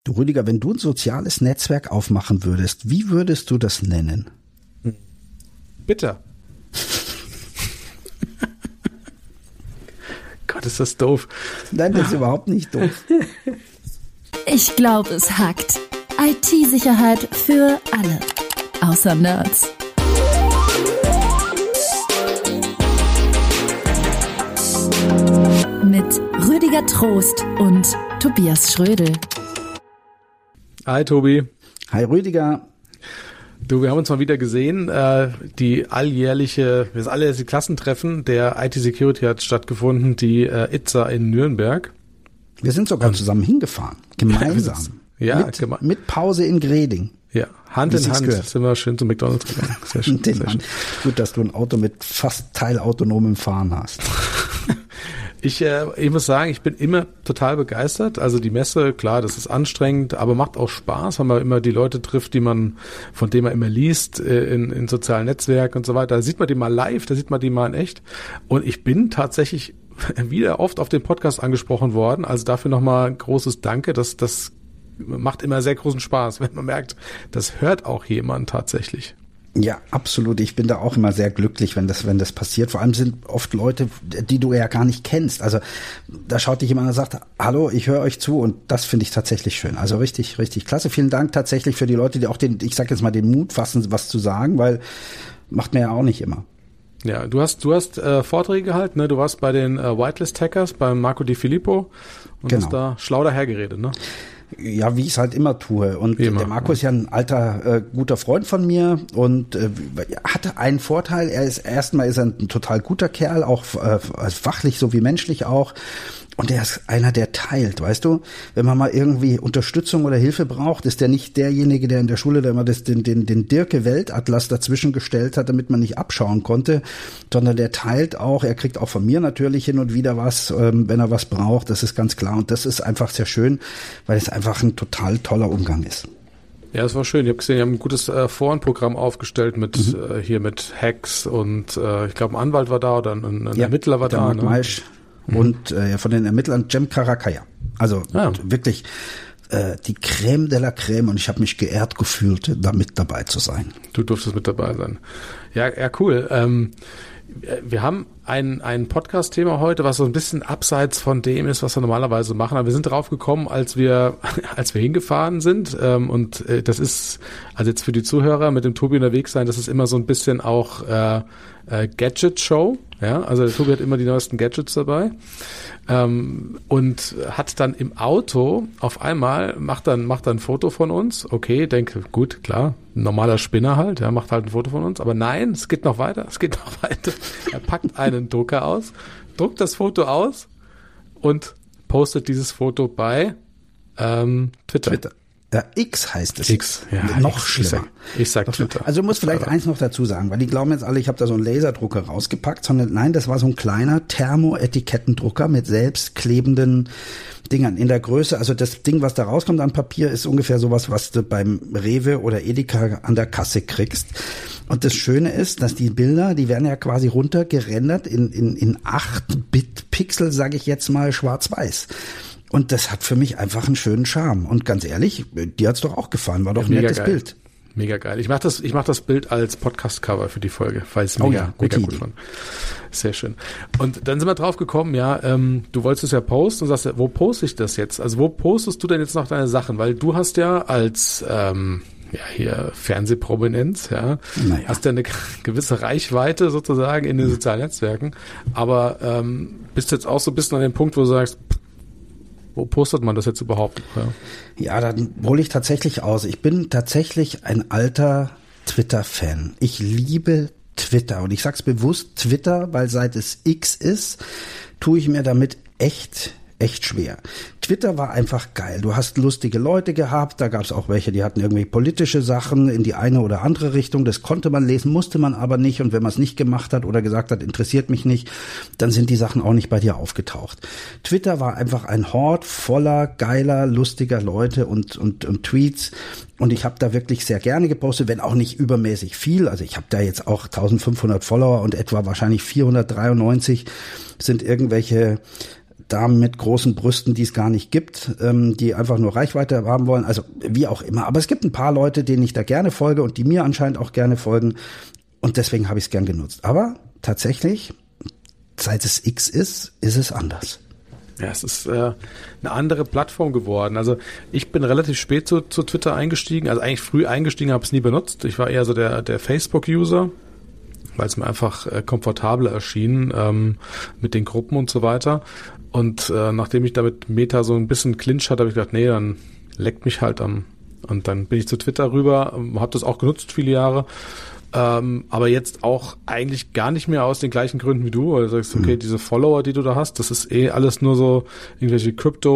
Du Rüdiger, wenn du ein soziales Netzwerk aufmachen würdest, wie würdest du das nennen? Bitter. Gott, ist das doof. Nein, das ist überhaupt nicht doof. Ich glaube, es hackt. IT-Sicherheit für alle. Außer Nerds. Mit Rüdiger Trost und Tobias Schrödel. Hi Tobi. Hi Rüdiger. Du, wir haben uns mal wieder gesehen. Das alljährliche Klassentreffen der IT-Security hat stattgefunden, die ITSA in Nürnberg. Wir sind sogar zusammen hingefahren, gemeinsam. Ja, mit Pause in Greding. Ja, Hand in Hand sind wir schön zum McDonald's gegangen. Sehr schön. Sehr schön. Gut, dass du ein Auto mit fast teilautonomem Fahren hast. Ich muss sagen, ich bin immer total begeistert. Also die Messe, klar, das ist anstrengend, aber macht auch Spaß, weil man immer die Leute trifft, von denen man immer liest in sozialen Netzwerken und so weiter. Da sieht man die mal live, da sieht man die mal in echt. Und ich bin tatsächlich wieder oft auf den Podcast angesprochen worden. Also dafür nochmal ein großes Danke. Das macht immer sehr großen Spaß, wenn man merkt, das hört auch jemand tatsächlich. Ja, absolut. Ich bin da auch immer sehr glücklich, wenn das passiert. Vor allem sind oft Leute, die du ja gar nicht kennst. Also da schaut dich jemand und sagt, hallo, ich höre euch zu, und das finde ich tatsächlich schön. Also richtig, richtig klasse. Vielen Dank tatsächlich für die Leute, die auch ich sag jetzt mal, den Mut fassen, was zu sagen, weil macht man ja auch nicht immer. Ja, du hast Vorträge gehalten, ne? Du warst bei den Whitelist-Hackers, beim Marco Di Filippo und hast da schlau dahergeredet, ne? Ja, wie ich es halt immer tue. Und der Marco ist ja ein alter, guter Freund von mir und hatte einen Vorteil. Erstmal ist er ein total guter Kerl, auch fachlich sowie menschlich auch. Und er ist einer, der teilt, weißt du? Wenn man mal irgendwie Unterstützung oder Hilfe braucht, ist der nicht derjenige, der in der Schule da immer den Dirke-Weltatlas dazwischen gestellt hat, damit man nicht abschauen konnte, sondern der teilt auch. Er kriegt auch von mir natürlich hin und wieder was, wenn er was braucht. Das ist ganz klar. Und das ist einfach sehr schön, weil es einfach ein total toller Umgang ist. Ja, es war schön. Ich habe gesehen, die haben ein gutes Forenprogramm aufgestellt mit Hacks und ich glaube, ein Anwalt war da oder ein Ermittler war da. Ne? Und von den Ermittlern Cem Karakaya. Also wirklich die Crème de la Crème, und ich habe mich geehrt gefühlt, da mit dabei zu sein. Du durftest mit dabei sein. Ja, cool. Wir haben ein Podcast-Thema heute, was so ein bisschen abseits von dem ist, was wir normalerweise machen. Aber wir sind drauf gekommen, als wir hingefahren sind. Und das ist, also jetzt für die Zuhörer mit dem Tobi unterwegs sein, das ist immer so ein bisschen auch Gadget-Show. Ja, also der Tobi hat immer die neuesten Gadgets dabei. Und hat dann im Auto auf einmal, macht dann ein Foto von uns. Okay, denke, gut, klar, ein normaler Spinner halt, ja, macht halt ein Foto von uns. Aber nein, es geht noch weiter. Er packt einen Drucker aus, druckt das Foto aus und postet dieses Foto bei Twitter. Ja, X heißt es. X, ja. Noch schlimmer. Ich sag Twitter. Also du musst vielleicht eins noch dazu sagen, weil die glauben jetzt alle, ich habe da so einen Laserdrucker rausgepackt, sondern nein, das war so ein kleiner Thermoetikettendrucker mit selbstklebenden Dingern in der Größe. Also das Ding, was da rauskommt an Papier, ist ungefähr sowas, was du beim Rewe oder Edeka an der Kasse kriegst. Und das Schöne ist, dass die Bilder, die werden ja quasi runtergerendert in 8-Bit-Pixel, sage ich jetzt mal, schwarz-weiß. Und das hat für mich einfach einen schönen Charme. Und ganz ehrlich, dir hat's doch auch gefallen. War doch ein nettes Bild. Mega geil. Ich mach das Bild als Podcast-Cover für die Folge, weil ich es mega gut fand. Sehr schön. Und dann sind wir drauf gekommen, du wolltest es ja posten und sagst, wo poste ich das jetzt? Also wo postest du denn jetzt noch deine Sachen? Weil du hast ja als hier Fernsehprominenz, hast ja eine gewisse Reichweite sozusagen in den sozialen Netzwerken, aber bist jetzt auch so ein bisschen an dem Punkt, wo du sagst, wo postet man das jetzt überhaupt? Ja, dann hole ich tatsächlich aus. Ich bin tatsächlich ein alter Twitter-Fan. Ich liebe Twitter. Und ich sag's bewusst Twitter, weil seit es X ist, tue ich mir damit echt schwer. Twitter war einfach geil. Du hast lustige Leute gehabt, da gab es auch welche, die hatten irgendwie politische Sachen in die eine oder andere Richtung. Das konnte man lesen, musste man aber nicht. Und wenn man es nicht gemacht hat oder gesagt hat, interessiert mich nicht, dann sind die Sachen auch nicht bei dir aufgetaucht. Twitter war einfach ein Hort voller geiler, lustiger Leute und Tweets. Und ich habe da wirklich sehr gerne gepostet, wenn auch nicht übermäßig viel. Also ich habe da jetzt auch 1500 Follower und etwa wahrscheinlich 493 sind irgendwelche Damen mit großen Brüsten, die es gar nicht gibt, die einfach nur Reichweite haben wollen, also wie auch immer. Aber es gibt ein paar Leute, denen ich da gerne folge und die mir anscheinend auch gerne folgen und deswegen habe ich es gern genutzt. Aber tatsächlich, seit es X ist es anders. Ja, es ist eine andere Plattform geworden. Also ich bin relativ spät zu Twitter eingestiegen, also eigentlich früh eingestiegen, habe es nie benutzt. Ich war eher so der Facebook-User, weil es mir einfach komfortabler erschien mit den Gruppen und so weiter. Und nachdem ich damit Meta so ein bisschen Clinch hatte, habe ich gedacht, nee, dann leckt mich halt am. Und dann bin ich zu Twitter rüber, habe das auch genutzt viele Jahre. Aber jetzt auch eigentlich gar nicht mehr aus den gleichen Gründen wie du, weil du sagst, okay, diese Follower, die du da hast, das ist alles nur so irgendwelche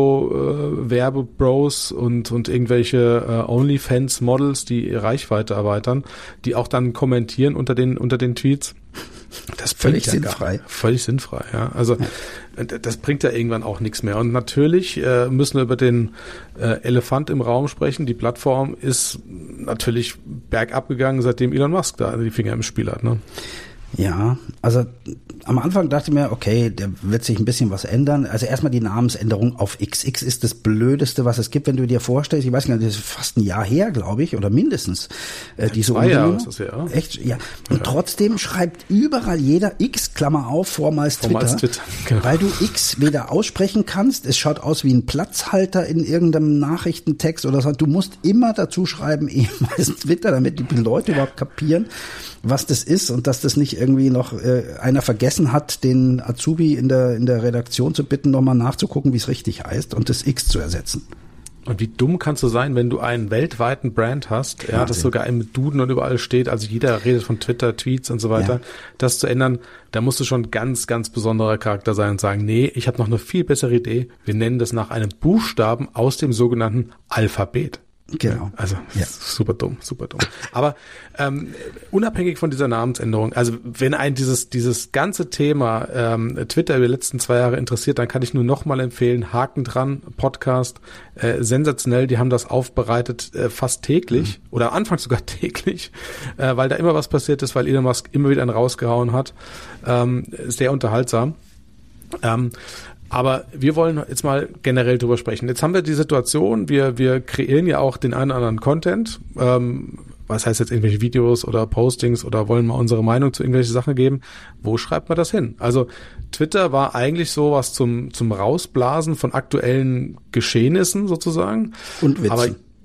Crypto-Werbebros und irgendwelche OnlyFans-Models, die Reichweite erweitern, die auch dann kommentieren unter den Tweets. Das völlig sinnfrei. Völlig sinnfrei, ja. Also das bringt ja irgendwann auch nichts mehr. Und natürlich müssen wir über den Elefant im Raum sprechen. Die Plattform ist natürlich bergab gegangen, seitdem Elon Musk da die Finger im Spiel hat, ne? Ja, also am Anfang dachte ich mir, okay, da wird sich ein bisschen was ändern. Also erstmal die Namensänderung auf X. X ist das Blödeste, was es gibt, wenn du dir vorstellst. Ich weiß nicht, das ist fast ein Jahr her, glaube ich, oder mindestens. Diese 2 Jahre ist das ja. Echt, ja. Und trotzdem schreibt überall jeder X, Klammer auf, vormals Twitter. Genau. Weil du X weder aussprechen kannst, es schaut aus wie ein Platzhalter in irgendeinem Nachrichtentext oder so. Du musst immer dazu schreiben, ehemals Twitter, damit die Leute überhaupt kapieren, was das ist und dass das nicht irgendwie noch einer vergessen hat, den Azubi in der Redaktion zu bitten, nochmal nachzugucken, wie es richtig heißt und das X zu ersetzen. Und wie dumm kannst du sein, wenn du einen weltweiten Brand hast, ja, das sogar im Duden und überall steht, also jeder redet von Twitter, Tweets und so weiter, ja. Das zu ändern, da musst du schon ganz, ganz besonderer Charakter sein und sagen, nee, ich habe noch eine viel bessere Idee, wir nennen das nach einem Buchstaben aus dem sogenannten Alphabet. Genau. Also super dumm. Aber unabhängig von dieser Namensänderung, also wenn ein dieses ganze Thema Twitter über die letzten 2 Jahre interessiert, dann kann ich nur noch mal empfehlen, Haken dran, Podcast, sensationell, die haben das aufbereitet fast täglich oder anfangs sogar täglich, weil da immer was passiert ist, weil Elon Musk immer wieder einen rausgehauen hat. Sehr unterhaltsam. Aber wir wollen jetzt mal generell drüber sprechen. Jetzt haben wir die Situation, wir kreieren ja auch den einen oder anderen Content, was heißt jetzt irgendwelche Videos oder Postings oder wollen mal unsere Meinung zu irgendwelchen Sachen geben. Wo schreibt man das hin? Also Twitter war eigentlich sowas zum Rausblasen von aktuellen Geschehnissen sozusagen. Und Witzen. Aber,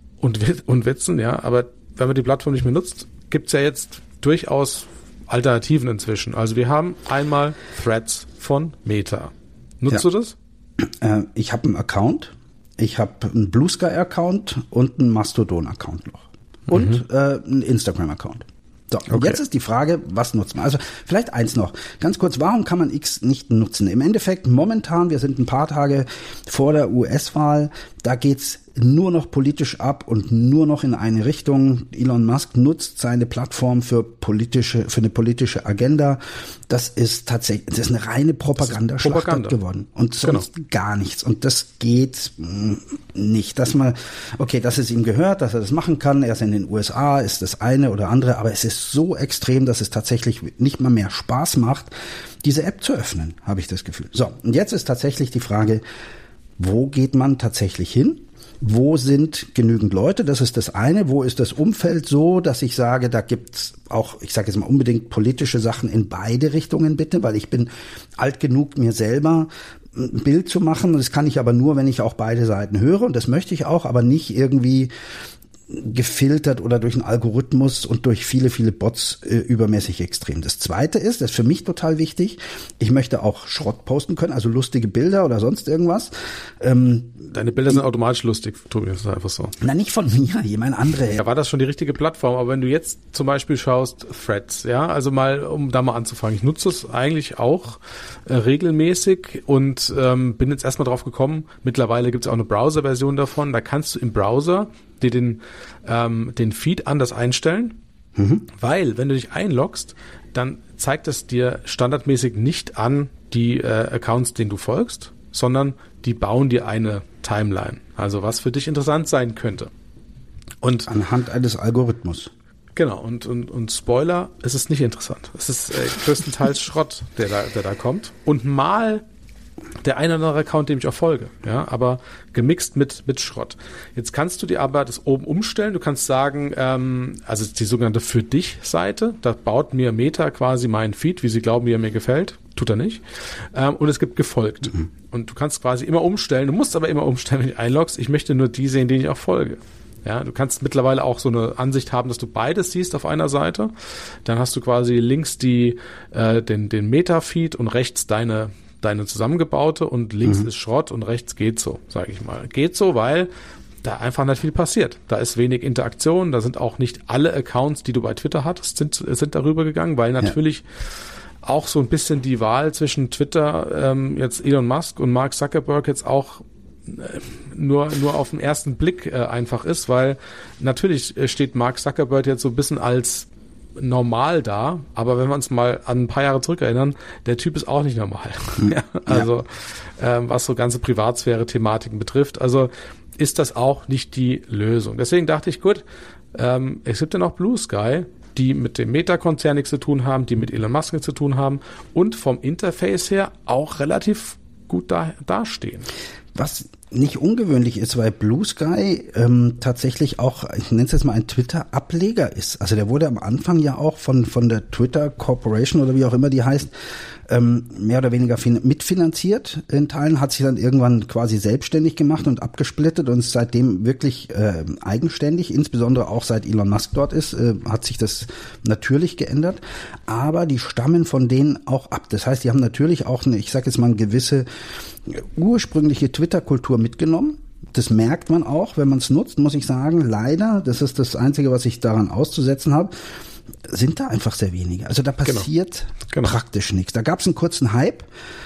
und Witzen, ja. Aber wenn man die Plattform nicht mehr nutzt, gibt's ja jetzt durchaus Alternativen inzwischen. Also wir haben einmal Threads von Meta. Nutzt du das? Ich habe einen Account, ich habe einen Blue Sky Account und einen Mastodon Account noch und einen Instagram Account. So, okay. Und jetzt ist die Frage, was nutzt man? Also vielleicht eins noch, ganz kurz, warum kann man X nicht nutzen? Im Endeffekt momentan, wir sind ein paar Tage vor der US-Wahl, da geht's nur noch politisch ab und nur noch in eine Richtung. Elon Musk nutzt seine Plattform für eine politische Agenda. Das ist eine reine Propagandaschlacht geworden und sonst gar nichts. Und das geht nicht, dass es ihm gehört, dass er das machen kann. Er ist in den USA, ist das eine oder andere, aber es ist so extrem, dass es tatsächlich nicht mal mehr Spaß macht, diese App zu öffnen, habe ich das Gefühl. So, und jetzt ist tatsächlich die Frage, wo geht man tatsächlich hin? Wo sind genügend Leute? Das ist das eine. Wo ist das Umfeld so, dass ich sage, da gibt's auch, ich sage jetzt mal unbedingt politische Sachen in beide Richtungen bitte, weil ich bin alt genug, mir selber ein Bild zu machen. Das kann ich aber nur, wenn ich auch beide Seiten höre. Und das möchte ich auch, aber nicht irgendwie gefiltert oder durch einen Algorithmus und durch viele, viele Bots übermäßig extrem. Das zweite ist, das ist für mich total wichtig, ich möchte auch Schrott posten können, also lustige Bilder oder sonst irgendwas. Deine Bilder sind automatisch lustig, Tobi, das ist einfach so. Na, nicht von mir, jemand andere. Ja, war das schon die richtige Plattform, aber wenn du jetzt zum Beispiel schaust, Threads, ja, also mal, um da mal anzufangen, ich nutze es eigentlich auch regelmäßig und bin jetzt erstmal drauf gekommen, mittlerweile gibt es auch eine Browser-Version davon, da kannst du im Browser dir den Feed anders einstellen, weil wenn du dich einloggst, dann zeigt es dir standardmäßig nicht an die Accounts, denen du folgst, sondern die bauen dir eine Timeline, also was für dich interessant sein könnte. Und anhand eines Algorithmus. Genau, und Spoiler, es ist nicht interessant. Es ist größtenteils Schrott, der da kommt. Und mal der eine oder andere Account, dem ich auch folge, ja, aber gemixt mit Schrott. Jetzt kannst du dir aber das oben umstellen. Du kannst sagen, also die sogenannte Für dich Seite, da baut mir Meta quasi meinen Feed, wie sie glauben, wie er mir gefällt. Tut er nicht. Und es gibt gefolgt. Und du kannst quasi immer umstellen. Du musst aber immer umstellen, wenn du einloggst. Ich möchte nur die sehen, denen ich auch folge. Ja, du kannst mittlerweile auch so eine Ansicht haben, dass du beides siehst auf einer Seite. Dann hast du quasi links den Meta-Feed und rechts deine zusammengebaute und links ist Schrott und rechts geht so, sage ich mal. Geht so, weil da einfach nicht viel passiert. Da ist wenig Interaktion, da sind auch nicht alle Accounts, die du bei Twitter hattest, sind darüber gegangen, weil natürlich auch so ein bisschen die Wahl zwischen Twitter, jetzt Elon Musk und Mark Zuckerberg jetzt auch nur auf den ersten Blick einfach ist, weil natürlich steht Mark Zuckerberg jetzt so ein bisschen als normal da, aber wenn wir uns mal an ein paar Jahre zurückerinnern, der Typ ist auch nicht normal. Ja, also was so ganze Privatsphäre-Thematiken betrifft, also ist das auch nicht die Lösung. Deswegen dachte ich, gut, es gibt ja noch Blue Sky, die mit dem Meta-Konzern nichts zu tun haben, die mit Elon Musk nichts zu tun haben und vom Interface her auch relativ gut dastehen. Was nicht ungewöhnlich ist, weil Blue Sky tatsächlich auch, ich nenne es jetzt mal ein Twitter-Ableger ist. Also der wurde am Anfang ja auch von der Twitter Corporation oder wie auch immer die heißt, mehr oder weniger mitfinanziert in Teilen, hat sich dann irgendwann quasi selbstständig gemacht und abgesplittet und ist seitdem wirklich eigenständig, insbesondere auch seit Elon Musk dort ist, hat sich das natürlich geändert, aber die stammen von denen auch ab. Das heißt, die haben natürlich auch eine, ich sage jetzt mal, eine gewisse ursprüngliche Twitter-Kultur mitgenommen. Das merkt man auch, wenn man es nutzt, muss ich sagen. Leider, das ist das Einzige, was ich daran auszusetzen habe, sind da einfach sehr wenige. Also da passiert praktisch nichts. Da gab es einen kurzen Hype,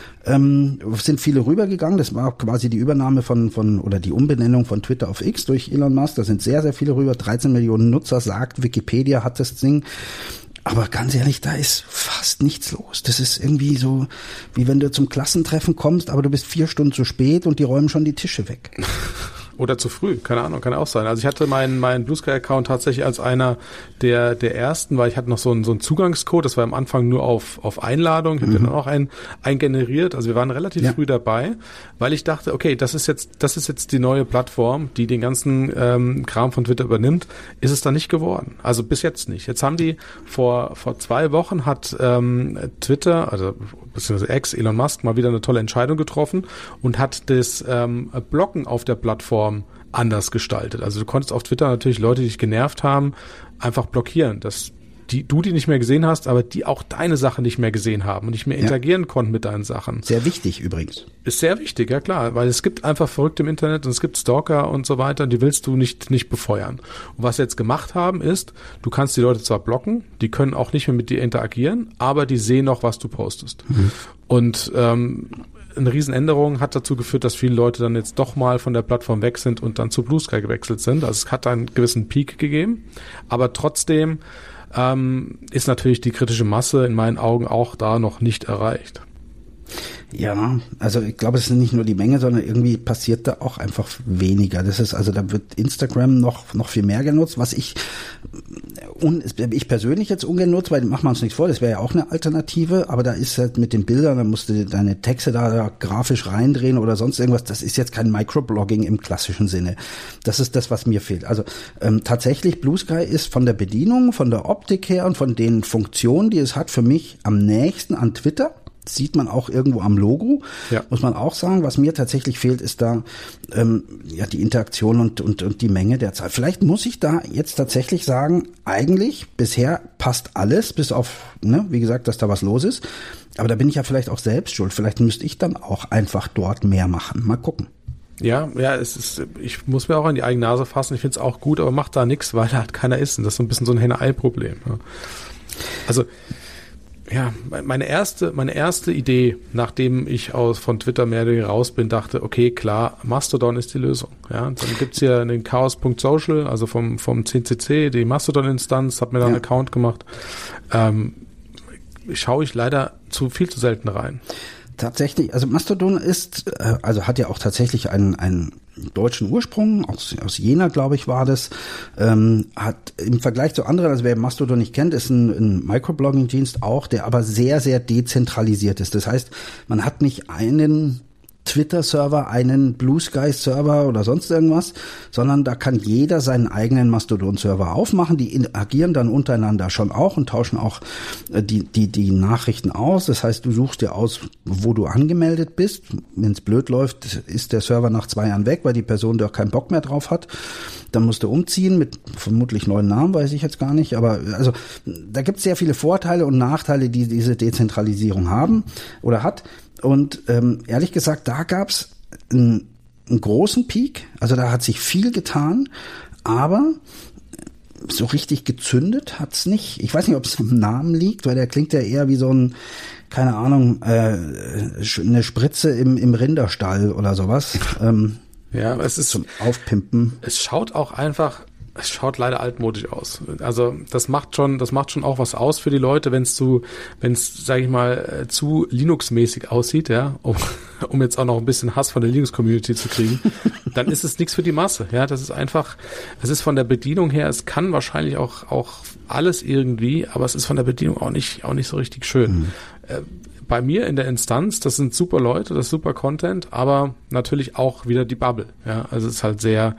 sind viele rübergegangen. Das war quasi die Übernahme oder die Umbenennung von Twitter auf X durch Elon Musk. Da sind sehr, sehr viele rüber. 13 Millionen Nutzer, sagt Wikipedia, hat das Ding. Aber ganz ehrlich, da ist fast nichts los. Das ist irgendwie so, wie wenn du zum Klassentreffen kommst, aber du bist 4 Stunden zu spät und die räumen schon die Tische weg. Oder zu früh, keine Ahnung, kann auch sein. Also ich hatte meinen Blue Sky Account tatsächlich als einer der ersten, weil ich hatte noch so einen Zugangscode, das war am Anfang nur auf Einladung, ich habe dann auch einen generiert, also wir waren relativ früh dabei, weil ich dachte, okay, das ist jetzt die neue Plattform, die den ganzen Kram von Twitter übernimmt, ist es dann nicht geworden. Also bis jetzt nicht. Jetzt haben die vor 2 Wochen hat Twitter, also beziehungsweise Elon Musk mal wieder eine tolle Entscheidung getroffen und hat das Blocken auf der Plattform anders gestaltet. Also du konntest auf Twitter natürlich Leute, die dich genervt haben, einfach blockieren, dass du die nicht mehr gesehen hast, aber die auch deine Sachen nicht mehr gesehen haben und nicht mehr interagieren konnten mit deinen Sachen. Sehr wichtig übrigens. Ist sehr wichtig, ja klar, weil es gibt einfach Verrückte im Internet und es gibt Stalker und so weiter, die willst du nicht befeuern. Und was sie jetzt gemacht haben ist, du kannst die Leute zwar blocken, die können auch nicht mehr mit dir interagieren, aber die sehen noch, was du postest. Und eine Riesenänderung hat dazu geführt, dass viele Leute dann jetzt doch mal von der Plattform weg sind und dann zu Blue Sky gewechselt sind. Also es hat einen gewissen Peak gegeben, aber trotzdem ist natürlich die kritische Masse in meinen Augen auch da noch nicht erreicht. Ja, also ich glaube, es ist nicht nur die Menge, sondern irgendwie passiert da auch einfach weniger. Das ist, also da wird Instagram noch viel mehr genutzt, was ich persönlich jetzt ungenutzt, weil machen wir uns nichts vor, das wäre ja auch eine Alternative, aber da ist halt mit den Bildern, da musst du deine Texte da grafisch reindrehen oder sonst irgendwas, das ist jetzt kein Microblogging im klassischen Sinne. Das ist das, was mir fehlt. Also tatsächlich, Blue Sky ist von der Bedienung, von der Optik her und von den Funktionen, die es hat, für mich am nächsten an Twitter. Sieht man auch irgendwo am Logo, muss man auch sagen. Was mir tatsächlich fehlt, ist da die Interaktion und die Menge der Zahl. Vielleicht muss ich da jetzt tatsächlich sagen, eigentlich bisher passt alles, bis auf, wie gesagt, dass da was los ist. Aber da bin ich ja vielleicht auch selbst schuld. Vielleicht müsste ich dann auch einfach dort mehr machen. Mal gucken. Ja, ich muss mir auch an die eigene Nase fassen. Ich finde es auch gut, aber macht da nichts, weil da halt keiner ist. Und das ist so ein bisschen so ein Henne-Ei-Problem. Ja. Also, ja, meine erste Idee, nachdem ich von Twitter mehr oder weniger raus bin, dachte, okay, klar, Mastodon ist die Lösung. Ja, dann gibt's hier den Chaos.social, also vom CCC, die Mastodon-Instanz, hab mir da einen Account gemacht. Schaue ich leider viel zu selten rein. Tatsächlich, also Mastodon ist, hat ja auch tatsächlich einen deutschen Ursprung, aus Jena, glaube ich, war das, hat im Vergleich zu anderen, also wer Mastodon nicht kennt, ist ein Microblogging-Dienst auch, der aber sehr, sehr dezentralisiert ist. Das heißt, man hat nicht einen Twitter-Server, einen Blue Sky-Server oder sonst irgendwas, sondern da kann jeder seinen eigenen Mastodon-Server aufmachen. Die agieren dann untereinander schon auch und tauschen auch die Nachrichten aus. Das heißt, du suchst dir aus, wo du angemeldet bist. Wenn es blöd läuft, ist der Server nach 2 Jahren weg, weil die Person da keinen Bock mehr drauf hat. Dann musst du umziehen mit vermutlich neuen Namen, weiß ich jetzt gar nicht. Aber also da gibt es sehr viele Vorteile und Nachteile, die diese Dezentralisierung haben oder hat. Und ehrlich gesagt, da gab's einen großen Peak. Also da hat sich viel getan, aber so richtig gezündet hat's nicht. Ich weiß nicht, ob es am Namen liegt, weil der klingt ja eher wie so ein, keine Ahnung, eine Spritze im Rinderstall oder sowas. Ja, es ist zum Aufpimpen. Es schaut leider altmodisch aus. Also das macht schon auch was aus für die Leute, wenn es sage ich mal, zu Linux-mäßig aussieht, ja, um jetzt auch noch ein bisschen Hass von der Linux-Community zu kriegen, dann ist es nichts für die Masse, ja. Das ist einfach, es ist von der Bedienung her, es kann wahrscheinlich auch alles irgendwie, aber es ist von der Bedienung auch nicht so richtig schön. Bei mir in der Instanz, das sind super Leute, das ist super Content, aber natürlich auch wieder die Bubble. Ja, also es ist halt sehr.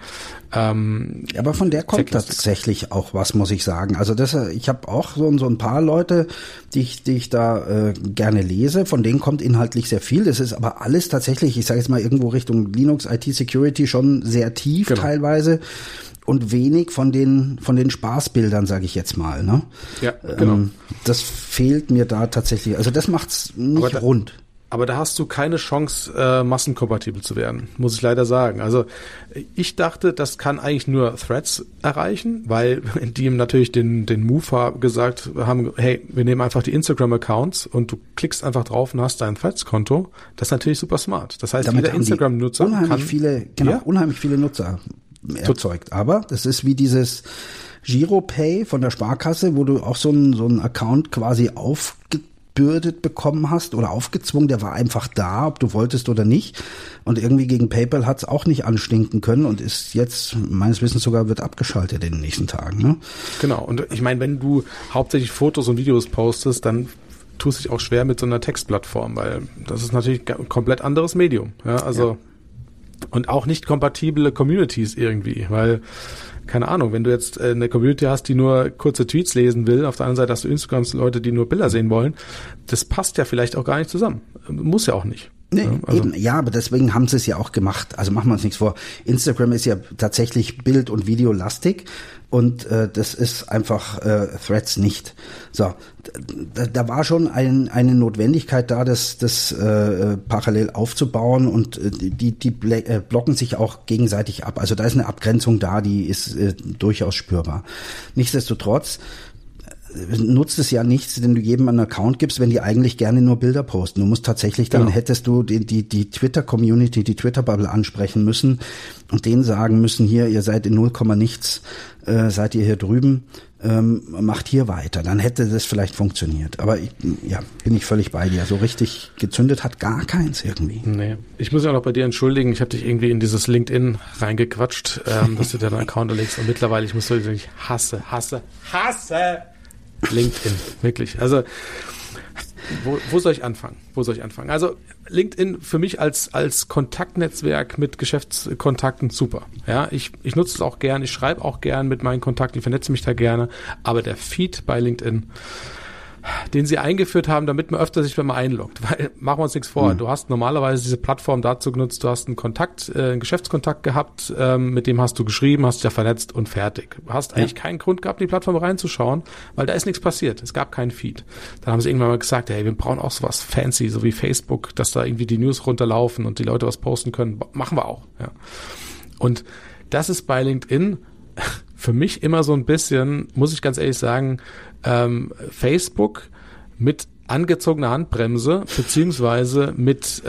Aber von der kommt tatsächlich auch was, muss ich sagen. Also ich habe auch so ein paar Leute, die ich da gerne lese. Von denen kommt inhaltlich sehr viel. Das ist aber alles tatsächlich, ich sage jetzt mal irgendwo Richtung Linux, IT-Security schon sehr tief teilweise. Und wenig von den Spaßbildern, sage ich jetzt mal. Ne? Ja, genau. Das fehlt mir da tatsächlich. Also das macht's nicht rund. Aber da hast du keine Chance, massenkompatibel zu werden, muss ich leider sagen. Also ich dachte, das kann eigentlich nur Threads erreichen, weil die ihm natürlich den Move gesagt haben, hey, wir nehmen einfach die Instagram-Accounts und du klickst einfach drauf und hast dein Threads-Konto. Das ist natürlich super smart. Das heißt, damit jeder Instagram-Nutzer unheimlich viele Nutzer erzeugt. Aber das ist wie dieses Giropay von der Sparkasse, wo du auch so einen Account quasi aufgebürdet bekommen hast oder aufgezwungen, der war einfach da, ob du wolltest oder nicht. Und irgendwie gegen PayPal hat's auch nicht anstinken können und ist jetzt, meines Wissens sogar, wird abgeschaltet in den nächsten Tagen. Ne? Genau. Und ich meine, wenn du hauptsächlich Fotos und Videos postest, dann tust du dich auch schwer mit so einer Textplattform, weil das ist natürlich ein komplett anderes Medium. Ja, also und auch nicht kompatible Communities irgendwie, weil, keine Ahnung, wenn du jetzt eine Community hast, die nur kurze Tweets lesen will, auf der anderen Seite hast du Instagram-Leute, die nur Bilder sehen wollen, das passt ja vielleicht auch gar nicht zusammen. Muss ja auch nicht. Nee, eben, ja, aber deswegen haben sie es ja auch gemacht. Also machen wir uns nichts vor. Instagram ist ja tatsächlich Bild- und Videolastig und das ist einfach Threads nicht. So, da war schon eine Notwendigkeit da, das parallel aufzubauen und die blocken sich auch gegenseitig ab. Also da ist eine Abgrenzung da, die ist durchaus spürbar. Nichtsdestotrotz nutzt es ja nichts, wenn du jedem einen Account gibst, wenn die eigentlich gerne nur Bilder posten. Du musst tatsächlich, dann hättest du die Twitter-Community, die Twitter-Bubble ansprechen müssen und denen sagen müssen, hier, ihr seid in 0, nichts, seid ihr hier drüben, macht hier weiter. Dann hätte das vielleicht funktioniert. Aber bin ich völlig bei dir. So richtig gezündet hat gar keins irgendwie. Nee. Ich muss ja auch noch bei dir entschuldigen, ich habe dich irgendwie in dieses LinkedIn reingequatscht, dass du deinen Account legst und mittlerweile, ich muss sagen, ich hasse LinkedIn, wirklich. Also, wo soll ich anfangen? Also, LinkedIn für mich als Kontaktnetzwerk mit Geschäftskontakten super. Ja, ich nutze es auch gern, ich schreibe auch gern mit meinen Kontakten, ich vernetze mich da gerne, aber der Feed bei LinkedIn, den sie eingeführt haben, damit man öfter sich mal einloggt. Weil, machen wir uns nichts vor, du hast normalerweise diese Plattform dazu genutzt, du hast einen Geschäftskontakt gehabt, mit dem hast du geschrieben, hast dich ja vernetzt und fertig. Du hast eigentlich keinen Grund gehabt, in die Plattform reinzuschauen, weil da ist nichts passiert. Es gab keinen Feed. Dann haben sie irgendwann mal gesagt, hey, wir brauchen auch sowas fancy, so wie Facebook, dass da irgendwie die News runterlaufen und die Leute was posten können. Machen wir auch. Ja. Und das ist bei LinkedIn für mich immer so ein bisschen, muss ich ganz ehrlich sagen, Facebook mit angezogener Handbremse beziehungsweise mit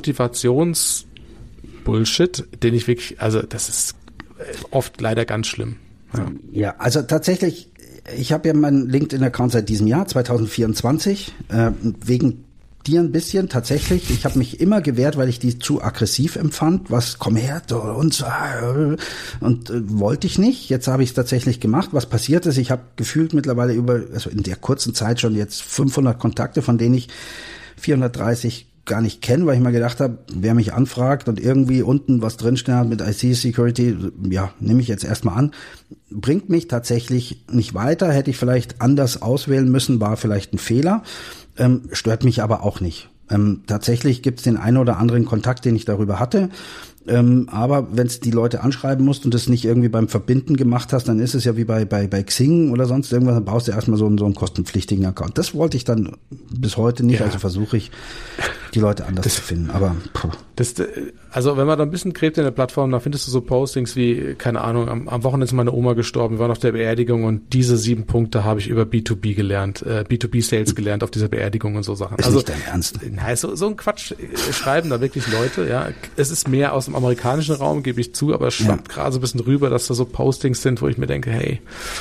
Motivationsbullshit, den ich wirklich, also das ist oft leider ganz schlimm. Ja, also tatsächlich, ich habe ja meinen LinkedIn-Account seit diesem Jahr, 2024, wegen dir ein bisschen tatsächlich. Ich habe mich immer gewehrt, weil ich die zu aggressiv empfand. Was, komm her und wollte ich nicht. Jetzt habe ich es tatsächlich gemacht. Was passiert ist, ich habe gefühlt mittlerweile also in der kurzen Zeit schon jetzt 500 Kontakte, von denen ich 430 gar nicht kenne, weil ich mal gedacht habe, wer mich anfragt und irgendwie unten was drinstehen hat mit IC Security, ja, nehme ich jetzt erstmal an. Bringt mich tatsächlich nicht weiter, hätte ich vielleicht anders auswählen müssen, war vielleicht ein Fehler, stört mich aber auch nicht. Tatsächlich gibt es den einen oder anderen Kontakt, den ich darüber hatte. Aber wenn es die Leute anschreiben musst und das nicht irgendwie beim Verbinden gemacht hast, dann ist es ja wie bei Xing oder sonst irgendwas, dann baust du erstmal so einen kostenpflichtigen Account. Das wollte ich dann bis heute nicht, also versuche ich, die Leute anders zu finden. Aber also wenn man da ein bisschen gräbt in der Plattform, dann findest du so Postings wie, keine Ahnung, am Wochenende ist meine Oma gestorben, wir waren auf der Beerdigung und diese 7 Punkte habe ich über B2B gelernt, B2B-Sales gelernt auf dieser Beerdigung und so Sachen. Ist also nicht dein Ernst? Nein, so ein Quatsch schreiben da wirklich Leute, ja. Es ist mehr aus dem amerikanischen Raum, gebe ich zu, aber es schwappt gerade so ein bisschen rüber, dass da so Postings sind, wo ich mir denke, hey,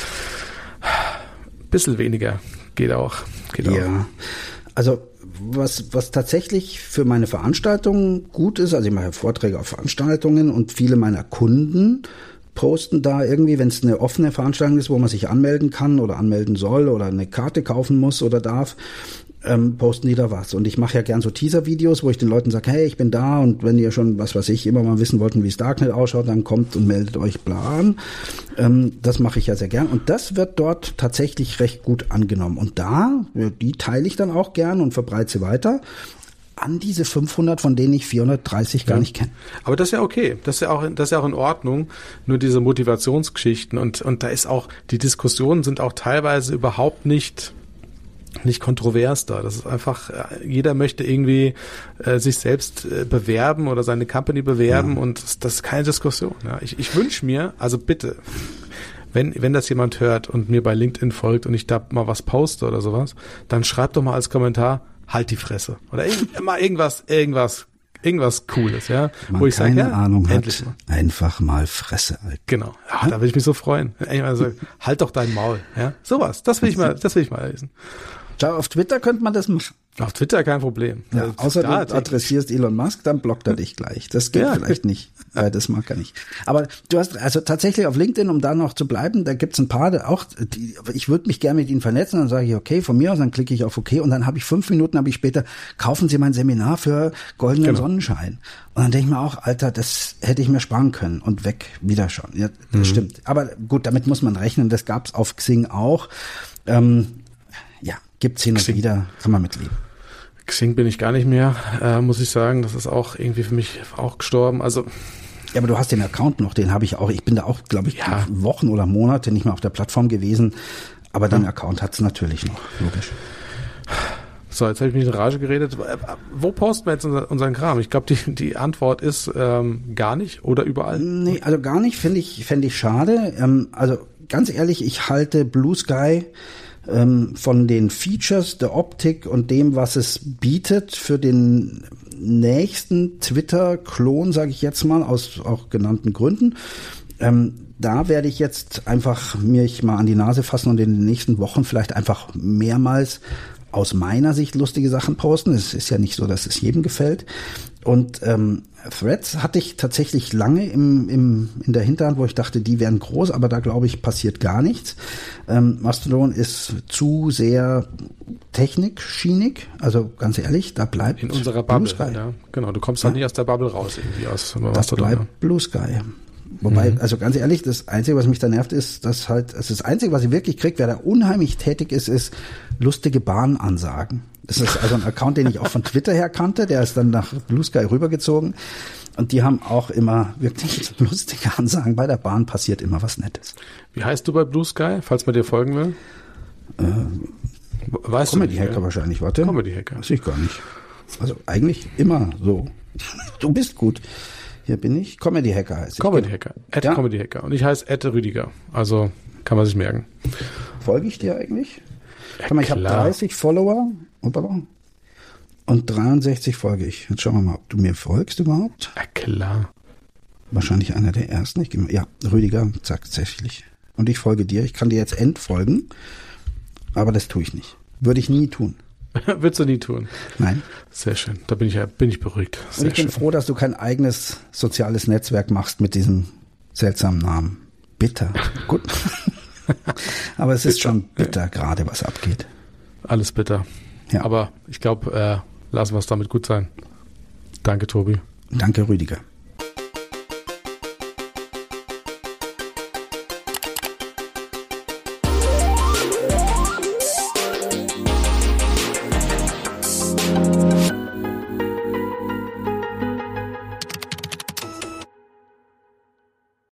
ein bisschen weniger geht auch. Also was tatsächlich für meine Veranstaltungen gut ist, also ich mache Vorträge auf Veranstaltungen und viele meiner Kunden posten da irgendwie, wenn es eine offene Veranstaltung ist, wo man sich anmelden kann oder anmelden soll oder eine Karte kaufen muss oder darf, posten die da was. Und ich mache ja gern so Teaser-Videos, wo ich den Leuten sage, hey, ich bin da und wenn ihr schon, was weiß ich, immer mal wissen wollten, wie es Darknet ausschaut, dann kommt und meldet euch bla an. Das mache ich ja sehr gern. Und das wird dort tatsächlich recht gut angenommen. Und die teile ich dann auch gern und verbreite sie weiter an diese 500, von denen ich 430 gar nicht kenne. Aber das ist ja okay. Das ist ja auch in Ordnung. Nur diese Motivationsgeschichten und da ist auch, die Diskussionen sind auch teilweise überhaupt nicht kontrovers da. Das ist einfach, jeder möchte irgendwie sich selbst bewerben oder seine Company bewerben und das ist keine Diskussion. Ja. Ich wünsche mir, also bitte, wenn das jemand hört und mir bei LinkedIn folgt und ich da mal was poste oder sowas, dann schreibt doch mal als Kommentar, halt die Fresse. Oder mal irgendwas Cooles, ja. Man wo ich keine sage, Ahnung hat, einfach mal Fresse. Alter. Genau. Ja, da will ich mich so freuen. Also, halt doch dein Maul, ja. Sowas, das will ich mal lesen. Schau, auf Twitter könnte man das machen. Auf Twitter kein Problem. Ja, außer du adressierst Elon Musk, dann blockt er dich gleich. Das geht vielleicht nicht. Das mag er nicht. Aber du hast also tatsächlich auf LinkedIn, um da noch zu bleiben, da gibt's ein paar, auch ich würde mich gerne mit ihnen vernetzen, dann sage ich, okay, von mir aus, dann klicke ich auf OK und dann habe ich 5 Minuten später, kaufen Sie mein Seminar für goldenen Sonnenschein. Und dann denke ich mir auch, Alter, das hätte ich mir sparen können und weg, wieder schon. Ja, das stimmt. Aber gut, damit muss man rechnen, das gab's auf Xing auch. Gibt's hin und wieder, kann man mitleben. Xing bin ich gar nicht mehr, muss ich sagen. Das ist auch irgendwie für mich auch gestorben. Also ja, aber du hast den Account noch, den habe ich auch. Ich bin da auch, glaube ich, Wochen oder Monate nicht mehr auf der Plattform gewesen. Aber den Account hat's natürlich noch, logisch. So, jetzt habe ich mich in Rage geredet. Wo posten wir jetzt unseren Kram? Ich glaube, die Antwort ist gar nicht oder überall. Nee, also gar nicht, fände ich schade. Also ganz ehrlich, ich halte Blue Sky von den Features, der Optik und dem, was es bietet, für den nächsten Twitter-Klon, sage ich jetzt mal, aus auch genannten Gründen. Da werde ich jetzt einfach mich mal an die Nase fassen und in den nächsten Wochen vielleicht einfach mehrmals aus meiner Sicht lustige Sachen posten. Es ist ja nicht so, dass es jedem gefällt. Und Threads hatte ich tatsächlich lange in der Hinterhand, wo ich dachte, die wären groß, aber da glaube ich, passiert gar nichts. Mastodon ist zu sehr technikschienig, also ganz ehrlich, da bleibt in unserer Bubble, ja, genau, du kommst halt nicht aus der Bubble raus irgendwie aus Mastodon. Das bleibt Blue Sky. Wobei, also ganz ehrlich, das Einzige, was mich da nervt, ist, dass halt, also das Einzige, was ich wirklich kriege, wer da unheimlich tätig ist lustige Bahnansagen. Das ist also ein Account, den ich auch von Twitter her kannte, der ist dann nach Blue Sky rübergezogen und die haben auch immer wirklich lustige Ansagen. Bei der Bahn passiert immer was Nettes. Wie heißt du bei Blue Sky, falls man dir folgen will? Weißt du? Comedy Hacker wahrscheinlich, warte. Comedy Hacker. Weiß ich gar nicht. Also eigentlich immer so. Du bist gut. Hier bin ich. Comedy Hacker heißt ich. Comedy Hacker. Comedy Hacker. Und ich heiße Rüdiger. Also kann man sich merken. Folge ich dir eigentlich? Ja, ich habe 30 Follower und 63 folge ich. Jetzt schauen wir mal, ob du mir folgst überhaupt. Ja, klar. Wahrscheinlich einer der ersten. Ja, Rüdiger, tatsächlich. Und ich folge dir. Ich kann dir jetzt entfolgen, aber das tue ich nicht. Würde ich nie tun. Würdest du nie tun? Nein. Sehr schön. Da bin ich beruhigt. Sehr und ich bin froh, dass du kein eigenes soziales Netzwerk machst mit diesem seltsamen Namen. Bitter. Gut. Aber es ist schon bitter, gerade was abgeht. Alles bitter. Ja. Aber ich glaube, lassen wir es damit gut sein. Danke, Tobi. Danke, Rüdiger.